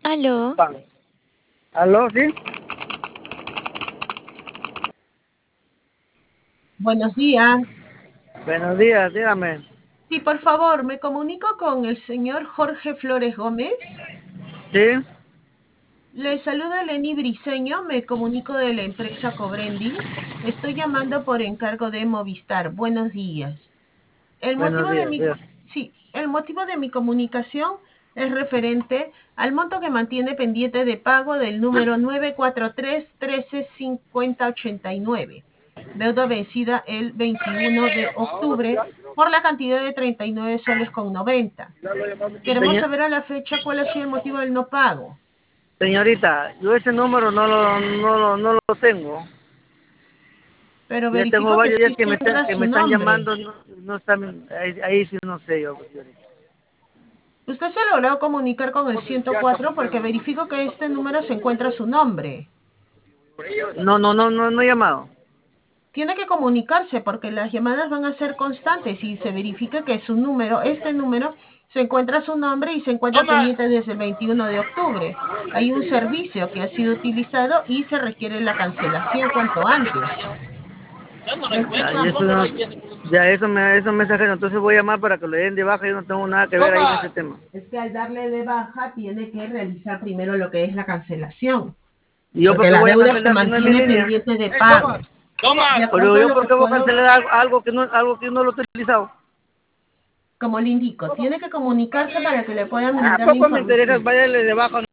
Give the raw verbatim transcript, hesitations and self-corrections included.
Aló, Pan. ¿Aló, sí? Buenos días. Buenos días, dígame. Sí, por favor, me comunico con el señor Jorge Flores Gómez. ¿Sí? Le saluda Lenny Briceño, me comunico de la empresa Cobrendi. Estoy llamando por encargo de Movistar. Buenos días. El Buenos motivo de días, mi, días. sí, el motivo de mi comunicación es referente al monto que mantiene pendiente de pago del número nueve cuatro tres, uno tres cinco cero ocho nueve, deuda vencida el veintiuno de octubre por la cantidad de treinta y nueve soles con noventa. Queremos Señor- saber a la fecha cuál ha sido el motivo del no pago. señorita, yo ese número no lo, no lo, no lo tengo. Pero Ya tengo verifico que varios sí días que se me están, encuentra que me su están nombre. llamando, no, no están, ahí, ahí sí no sé yo, señorita. Usted se ha logrado comunicar con el ciento cuatro porque verifico que este número se encuentra su nombre. No, no, no, no, no he llamado. Tiene que comunicarse porque las llamadas van a ser constantes y se verifica que su número, este número, se encuentra su nombre y se encuentra pendiente desde el veintiuno de octubre. Hay un servicio que ha sido utilizado y se requiere la cancelación cuanto antes. Ya, y eso no- ya eso me, eso mensajero, entonces voy a llamar para que lo den de baja, yo no tengo nada que ver ahí en ese tema. Es que al darle de baja tiene que realizar primero lo que es la cancelación, ¿Y yo por porque qué la voy a deuda se cancelar si no es mi mantiene línea? pendiente de pago. De Pero acuerdo a yo lo por que qué voy a puedo, cancelar algo, algo que no, algo que no lo he utilizado. como le indico, tiene que comunicarse para que le puedan ¿A brindar la poco me interesa información. vayarle de baja?